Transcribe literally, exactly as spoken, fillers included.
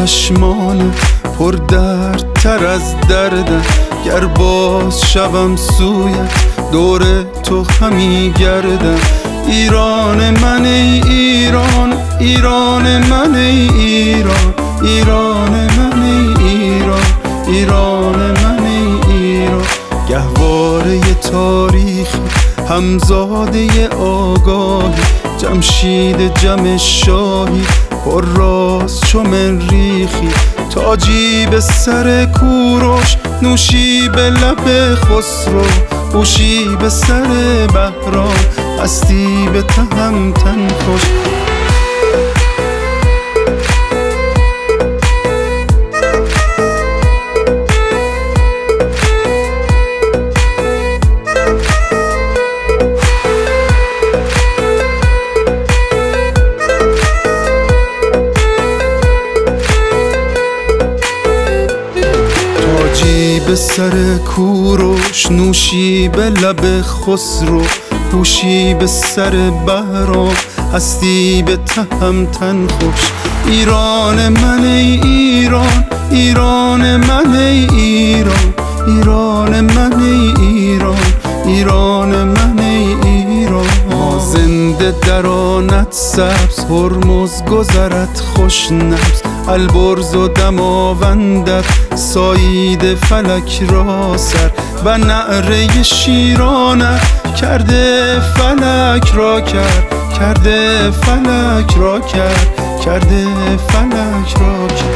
چشمان پر درد تر از دردم، گر باز شوم سویت دور تو همی گردم. ایران من ای ایران، ایران من ای ایران، ایران من ای ایران، ایران من ای ایران. گهواره تاریخی همزاده آگاهی، جمشید جم شاهی پر راز چو مریخی. تاجی به سر کوروش، نوشی به لب خسرو، هوشی به سر بهرام، هستی به تهمتن خوش. به سر کوروش، نوشی به لب خسرو، هوشی به سر بهرام، هستی به تهمتن خوش. ایران من ای ایران، ایران من ای ایران، ایران من ای ایران، ایران من ای ایران. ما زنده در آنت سبز، هرمز گذرت خوش نبض، البرز و دماوندت سایید فلک را سر، و نعره شیرانت کرده فلک را کرد، کرده فلک را کرد، کرده فلک را کرد.